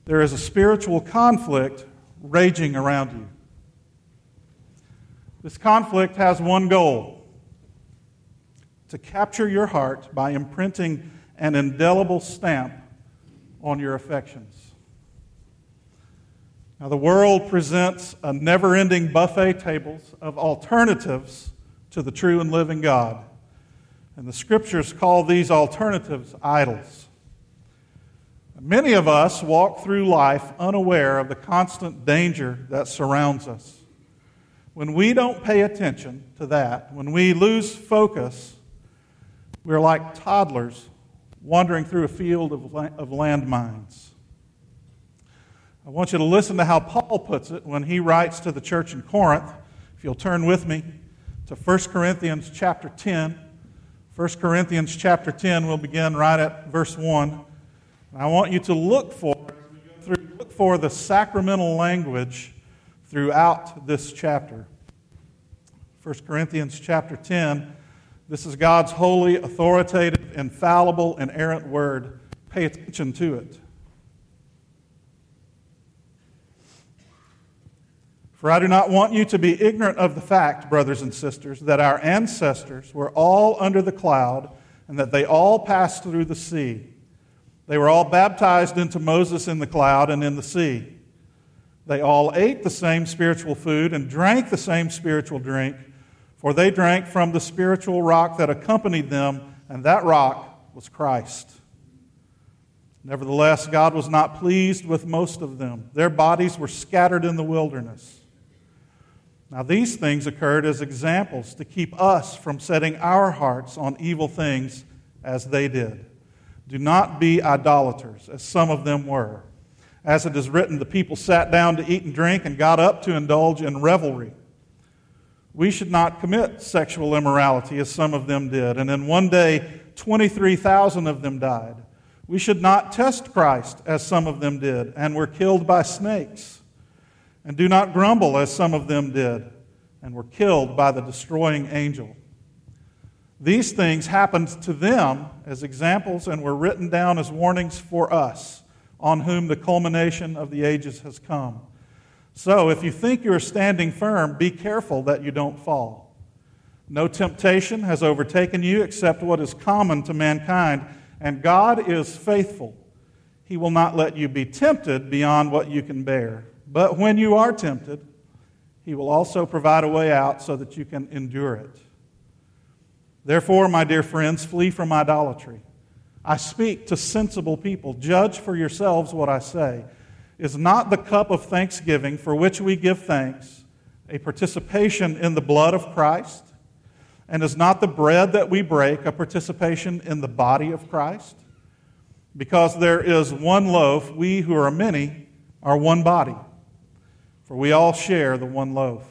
there is a spiritual conflict raging around you. This conflict has one goal: to capture your heart by imprinting an indelible stamp on your affections. Now, the world presents a never-ending buffet tables of alternatives to the true and living God. And the Scriptures call these alternatives idols. Many of us walk through life unaware of the constant danger that surrounds us. When we don't pay attention to that, when we lose focus, we're like toddlers wandering through a field of landmines. I want you to listen to how Paul puts it when he writes to the church in Corinth. If you'll turn with me to 1 Corinthians chapter 10. 1 Corinthians chapter 10, we'll begin right at verse 1. I want you to look for the sacramental language throughout this chapter. 1 Corinthians chapter 10, this is God's holy, authoritative, infallible, inerrant word. Pay attention to it. For I do not want you to be ignorant of the fact, brothers and sisters, that our ancestors were all under the cloud and that they all passed through the sea. They were all baptized into Moses in the cloud and in the sea. They all ate the same spiritual food and drank the same spiritual drink, for they drank from the spiritual rock that accompanied them, and that rock was Christ. Nevertheless, God was not pleased with most of them. Their bodies were scattered in the wilderness. Now these things occurred as examples to keep us from setting our hearts on evil things as they did. Do not be idolaters, as some of them were. As it is written, the people sat down to eat and drink and got up to indulge in revelry. We should not commit sexual immorality, as some of them did, and in one day 23,000 of them died. We should not test Christ, as some of them did, and were killed by snakes. And do not grumble, as some of them did, and were killed by the destroying angel. These things happened to them as examples and were written down as warnings for us, on whom the culmination of the ages has come. So, if you think you are standing firm, be careful that you don't fall. No temptation has overtaken you except what is common to mankind, and God is faithful. He will not let you be tempted beyond what you can bear. But when you are tempted, He will also provide a way out so that you can endure it. Therefore, my dear friends, flee from idolatry. I speak to sensible people. Judge for yourselves what I say. Is not the cup of thanksgiving for which we give thanks a participation in the blood of Christ? And is not the bread that we break a participation in the body of Christ? Because there is one loaf, we who are many are one body, for we all share the one loaf.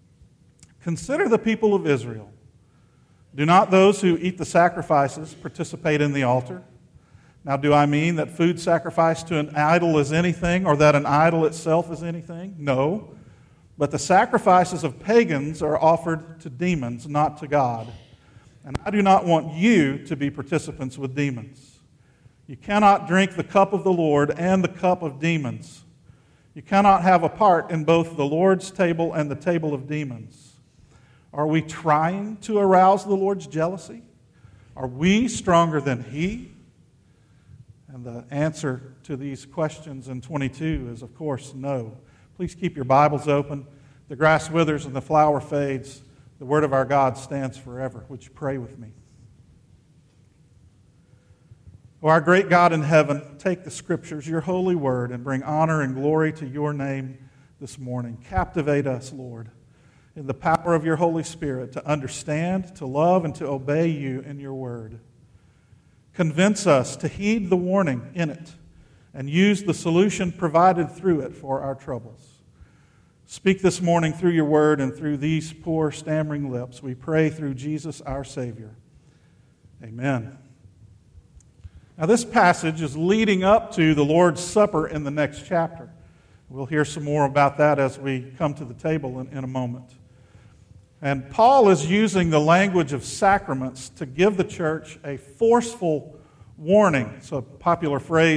Consider the people of Israel. Do not those who eat the sacrifices participate in the altar? Now, do I mean that food sacrificed to an idol is anything, or that an idol itself is anything? No. But the sacrifices of pagans are offered to demons, not to God. And I do not want you to be participants with demons. You cannot drink the cup of the Lord and the cup of demons. You cannot have a part in both the Lord's table and the table of demons. Are we trying to arouse the Lord's jealousy? Are we stronger than He? And the answer to these questions in 22 is, of course, no. Please keep your Bibles open. The grass withers and the flower fades. The word of our God stands forever. Would you pray with me? O our great God in heaven, take the Scriptures, your holy word, and bring honor and glory to your name this morning. Captivate us, Lord, in the power of your Holy Spirit to understand, to love, and to obey you in your word. Convince us to heed the warning in it and use the solution provided through it for our troubles. Speak this morning through your word and through these poor stammering lips. We pray through Jesus our Savior. Amen. Now, this passage is leading up to the Lord's Supper in the next chapter. We'll hear some more about that as we come to the table in a moment. And Paul is using the language of sacraments to give the church a forceful warning. It's a popular phrase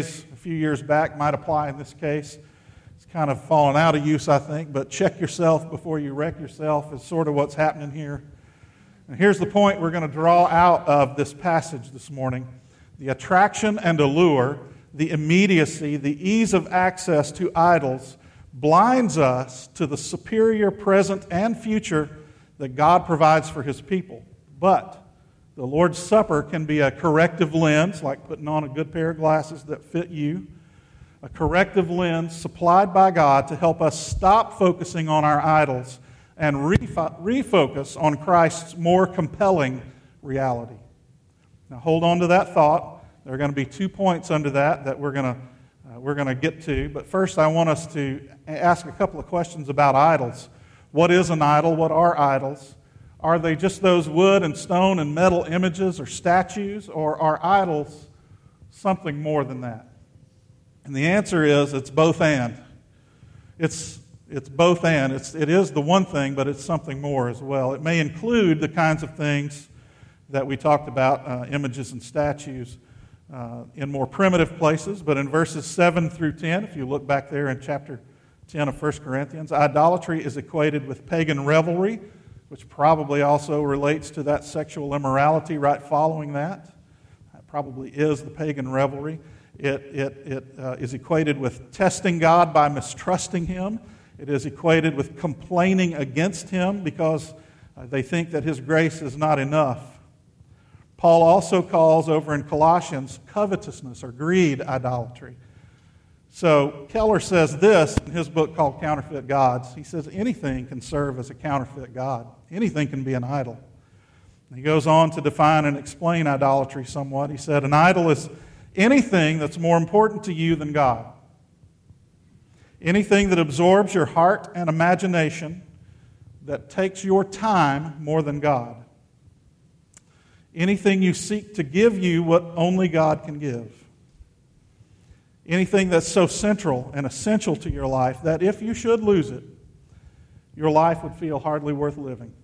few years back might apply in this case. It's kind of fallen out of use, I think, but check yourself before you wreck yourself is sort of what's happening here. And here's the point we're going to draw out of this passage this morning. The attraction and allure, the immediacy, the ease of access to idols blinds us to the superior present and future that God provides for His people. But the Lord's Supper can be a corrective lens, like putting on a good pair of glasses that fit you, a corrective lens supplied by God to help us stop focusing on our idols and refocus on Christ's more compelling reality. Now hold on to that thought. There are going to be 2 points under that we're going to get to. But first I want us to ask a couple of questions about idols. What is an idol? What are idols? Are they just those wood and stone and metal images or statues? Or are idols something more than that? And the answer is it's both and. It's both and. It is the one thing, but it's something more as well. It may include the kinds of things that we talked about, images and statues, in more primitive places. But in verses 7 through 10, if you look back there in chapter 10 of 1 Corinthians, idolatry is equated with pagan revelry, which probably also relates to that sexual immorality right following that. That probably is the pagan revelry. It is equated with testing God by mistrusting Him. It is equated with complaining against Him because they think that His grace is not enough. Paul also calls over in Colossians covetousness or greed idolatry. So Keller says this in his book called Counterfeit Gods. He says anything can serve as a counterfeit god. Anything can be an idol. And he goes on to define and explain idolatry somewhat. He said, an idol is anything that's more important to you than God. Anything that absorbs your heart and imagination, that takes your time more than God. Anything you seek to give you what only God can give. Anything that's so central and essential to your life that if you should lose it, your life would feel hardly worth living.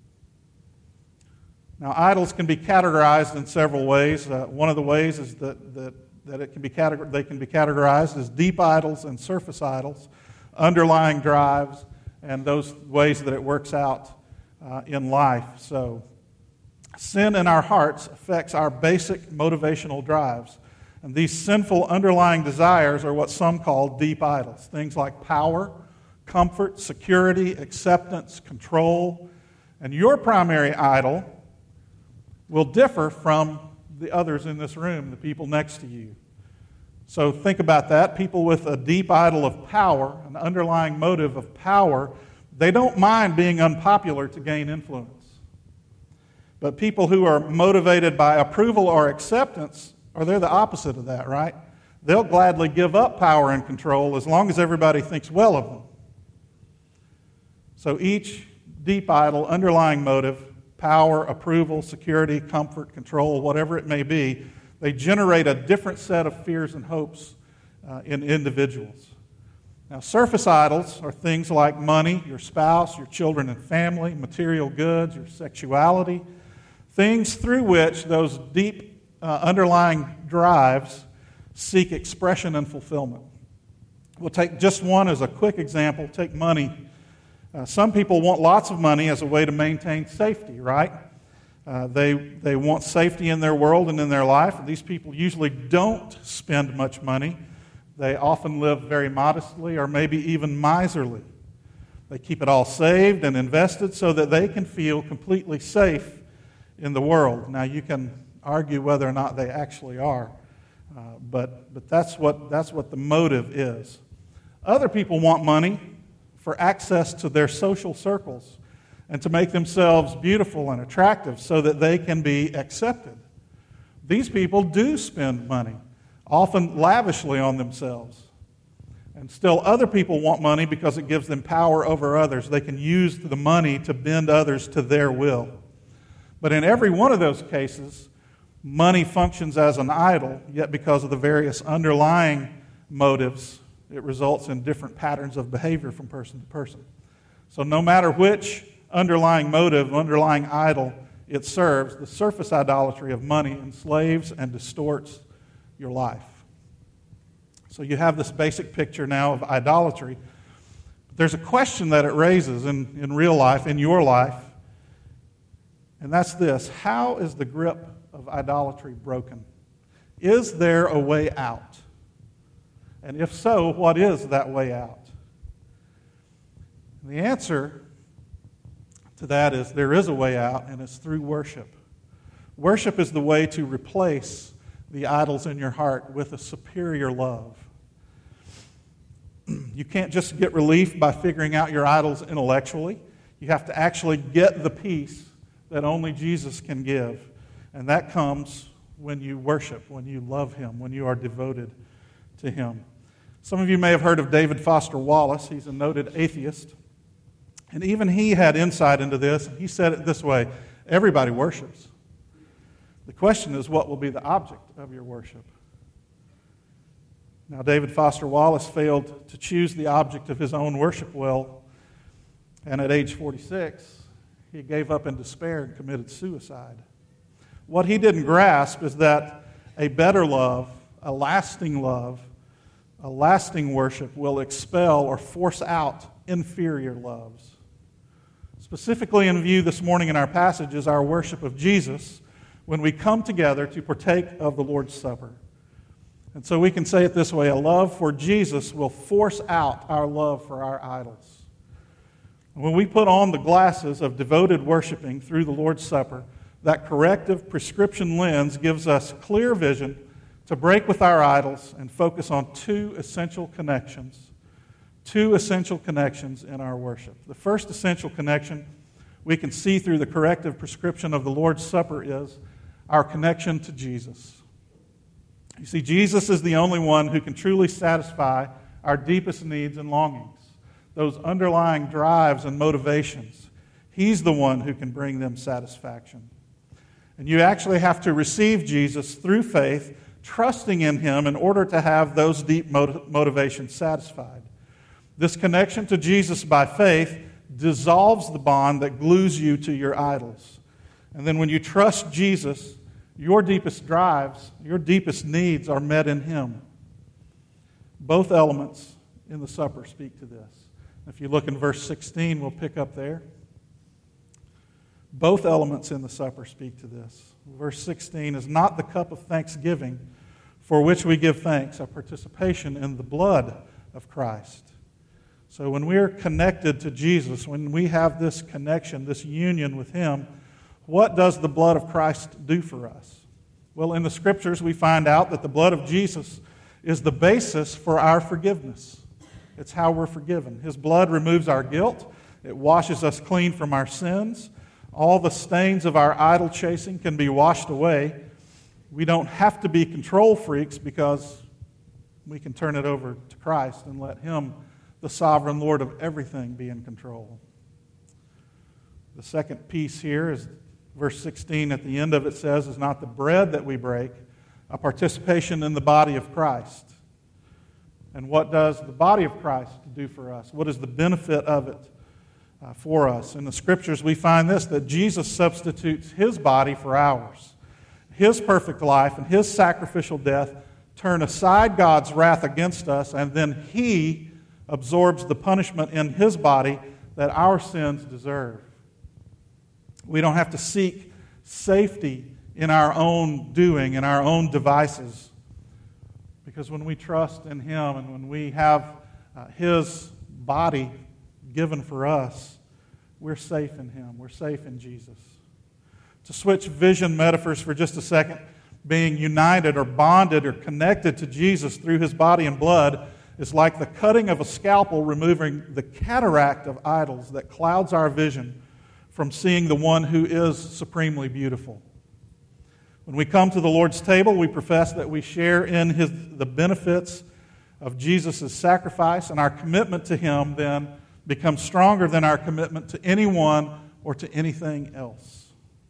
Now, idols can be categorized in several ways. One of the ways is that they can be categorized as deep idols and surface idols, underlying drives, and those ways that it works out in life. So, sin in our hearts affects our basic motivational drives. And these sinful underlying desires are what some call deep idols. Things like power, comfort, security, acceptance, control. And your primary idol will differ from the others in this room, the people next to you. So think about that. People with a deep idol of power, an underlying motive of power, they don't mind being unpopular to gain influence. But people who are motivated by approval or acceptance, or they're the opposite of that, right? They'll gladly give up power and control as long as everybody thinks well of them. So each deep idol, underlying motive, power, approval, security, comfort, control, whatever it may be, they generate a different set of fears and hopes in individuals. Now, surface idols are things like money, your spouse, your children and family, material goods, your sexuality, things through which those deep underlying drives seek expression and fulfillment. We'll take just one as a quick example. Take money. Some people want lots of money as a way to maintain safety, right? They want safety in their world and in their life. These people usually don't spend much money. They often live very modestly or maybe even miserly. They keep it all saved and invested so that they can feel completely safe in the world. Now, you can argue whether or not they actually are, but that's what the motive is. Other people want money for access to their social circles and to make themselves beautiful and attractive so that they can be accepted. These people do spend money, often lavishly on themselves. And still other people want money because it gives them power over others. They can use the money to bend others to their will. But in every one of those cases, money functions as an idol, yet because of the various underlying motives, it results in different patterns of behavior from person to person. So no matter which underlying motive, underlying idol it serves, the surface idolatry of money enslaves and distorts your life. So you have this basic picture now of idolatry. But there's a question that it raises in real life, in your life, and that's this: how is the grip of idolatry broken? Is there a way out? And if so, what is that way out? And the answer to that is there is a way out, and it's through worship. Worship is the way to replace the idols in your heart with a superior love. You can't just get relief by figuring out your idols intellectually. You have to actually get the peace that only Jesus can give. And that comes when you worship, when you love Him, when you are devoted to Him. Some of you may have heard of David Foster Wallace. He's a noted atheist. And even he had insight into this. He said it this way: everybody worships. The question is, what will be the object of your worship? Now, David Foster Wallace failed to choose the object of his own worship well, and at age 46, he gave up in despair and committed suicide. What he didn't grasp is that a better love, a lasting worship will expel or force out inferior loves. Specifically in view this morning in our passage is our worship of Jesus when we come together to partake of the Lord's Supper. And so we can say it this way: a love for Jesus will force out our love for our idols. When we put on the glasses of devoted worshiping through the Lord's Supper, that corrective prescription lens gives us clear vision to break with our idols and focus on two essential connections in our worship. The first essential connection we can see through the corrective prescription of the Lord's Supper is our connection to Jesus. You see, Jesus is the only one who can truly satisfy our deepest needs and longings, those underlying drives and motivations. He's the one who can bring them satisfaction. And you actually have to receive Jesus through faith, trusting in Him in order to have those deep motivations satisfied. This connection to Jesus by faith dissolves the bond that glues you to your idols. And then when you trust Jesus, your deepest drives, your deepest needs are met in Him. Both elements in the supper speak to this. If you look in verse 16, we'll pick up there. Both elements in the supper speak to this. Verse 16 is not the cup of thanksgiving for which we give thanks, a participation in the blood of Christ. So when we are connected to Jesus, when we have this connection, this union with Him, what does the blood of Christ do for us? Well, in the Scriptures, we find out that the blood of Jesus is the basis for our forgiveness. It's how we're forgiven. His blood removes our guilt. It washes us clean from our sins. All the stains of our idol chasing can be washed away. We don't have to be control freaks because we can turn it over to Christ and let Him, the sovereign Lord of everything, be in control. The second piece here is verse 16. At the end of it says, is not the bread that we break, a participation in the body of Christ. And what does the body of Christ do for us? What is the benefit of it for us? In the Scriptures, we find this, that Jesus substitutes His body for ours. His perfect life and His sacrificial death turn aside God's wrath against us, and then He absorbs the punishment in His body that our sins deserve. We don't have to seek safety in our own doing, in our own devices. Because when we trust in Him and when we have His body given for us, we're safe in Him. We're safe in Jesus. To switch vision metaphors for just a second, being united or bonded or connected to Jesus through His body and blood is like the cutting of a scalpel removing the cataract of idols that clouds our vision from seeing the one who is supremely beautiful. When we come to the Lord's table, we profess that we share in the benefits of Jesus' sacrifice, and our commitment to Him then becomes stronger than our commitment to anyone or to anything else.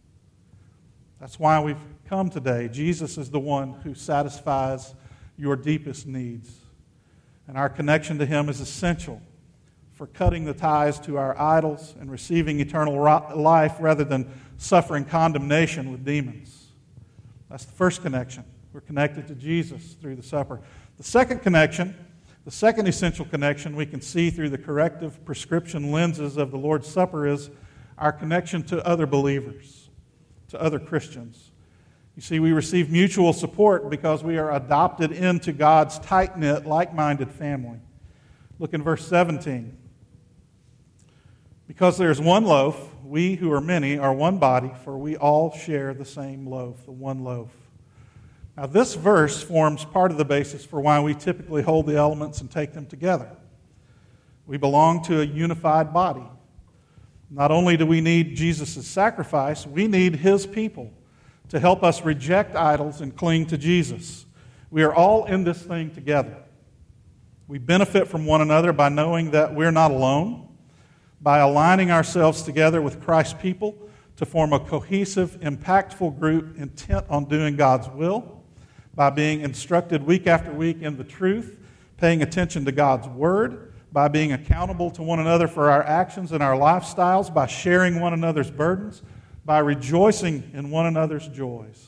That's why we've come today. Jesus is the one who satisfies your deepest needs. And our connection to Him is essential for cutting the ties to our idols and receiving eternal life rather than suffering condemnation with demons. That's the first connection. We're connected to Jesus through the supper. The second connection, the second essential connection we can see through the corrective prescription lenses of the Lord's Supper is our connection to other believers, to other Christians. You see, we receive mutual support because we are adopted into God's tight-knit, like-minded family. Look in verse 17. Because there is one loaf, we who are many are one body, for we all share the same loaf, the one loaf. Now, this verse forms part of the basis for why we typically hold the elements and take them together. We belong to a unified body. Not only do we need Jesus' sacrifice, we need His people to help us reject idols and cling to Jesus. We are all in this thing together. We benefit from one another by knowing that we're not alone, by aligning ourselves together with Christ's people to form a cohesive, impactful group intent on doing God's will, by being instructed week after week in the truth, paying attention to God's Word, by being accountable to one another for our actions and our lifestyles, by sharing one another's burdens, by rejoicing in one another's joys.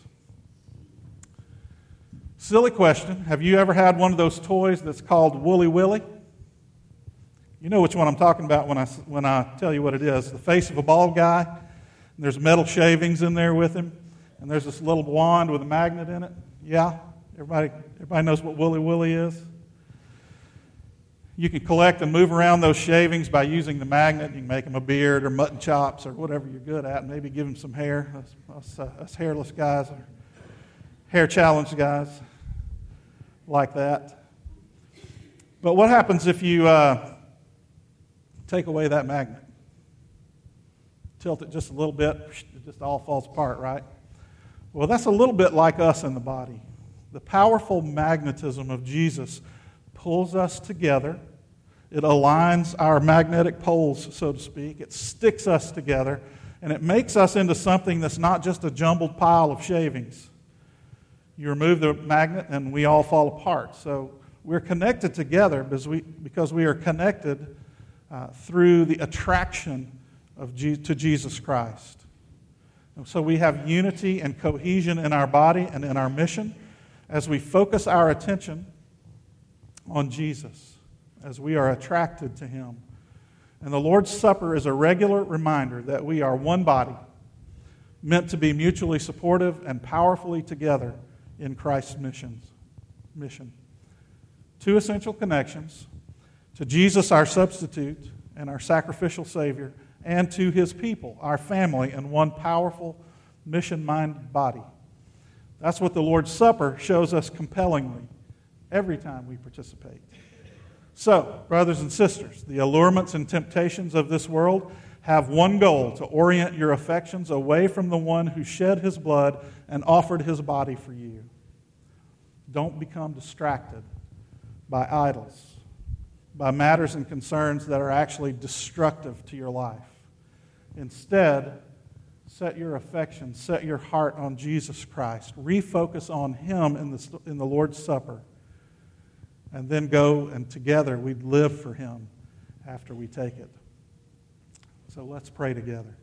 Silly question. Have you ever had one of those toys that's called Woolly Willy? You know which one I'm talking about when I tell you what it is. The face of a bald guy, and there's metal shavings in there with him, and there's this little wand with a magnet in it. Yeah? Everybody knows what Woolly Willy is? You can collect and move around those shavings by using the magnet. You can make them a beard or mutton chops or whatever you're good at. Maybe give them some hair. Us hairless guys or hair challenged guys like that. But what happens if you take away that magnet? Tilt it just a little bit, it just all falls apart, right? Well, that's a little bit like us in the body. The powerful magnetism of Jesus pulls us together. It aligns our magnetic poles, so to speak. It sticks us together, and it makes us into something that's not just a jumbled pile of shavings. You remove the magnet, and we all fall apart. So we're connected together because we are connected through the attraction to Jesus Christ. And so we have unity and cohesion in our body and in our mission as we focus our attention on Jesus, as we are attracted to Him. And the Lord's Supper is a regular reminder that we are one body, meant to be mutually supportive and powerfully together in Christ's mission. Two essential connections: to Jesus, our substitute and our sacrificial Savior, and to His people, our family, in one powerful, mission-minded body. That's what the Lord's Supper shows us compellingly every time we participate. So, brothers and sisters, the allurements and temptations of this world have one goal: to orient your affections away from the one who shed His blood and offered His body for you. Don't become distracted by idols, by matters and concerns that are actually destructive to your life. Instead, set your affection, set your heart on Jesus Christ. Refocus on Him in the Lord's Supper. And then go and together we live for Him after we take it. So let's pray together.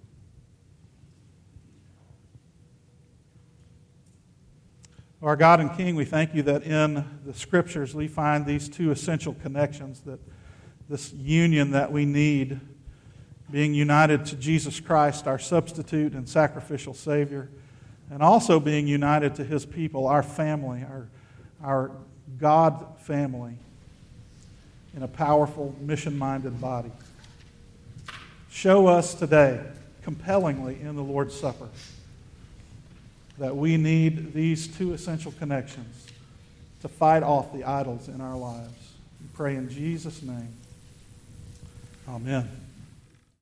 Our God and King, we thank You that in the Scriptures we find these two essential connections, that this union that we need, being united to Jesus Christ, our substitute and sacrificial Savior, and also being united to His people, our family, our God family, in a powerful, mission-minded body. Show us today, compellingly in the Lord's Supper, that we need these two essential connections to fight off the idols in our lives. We pray in Jesus' name. Amen.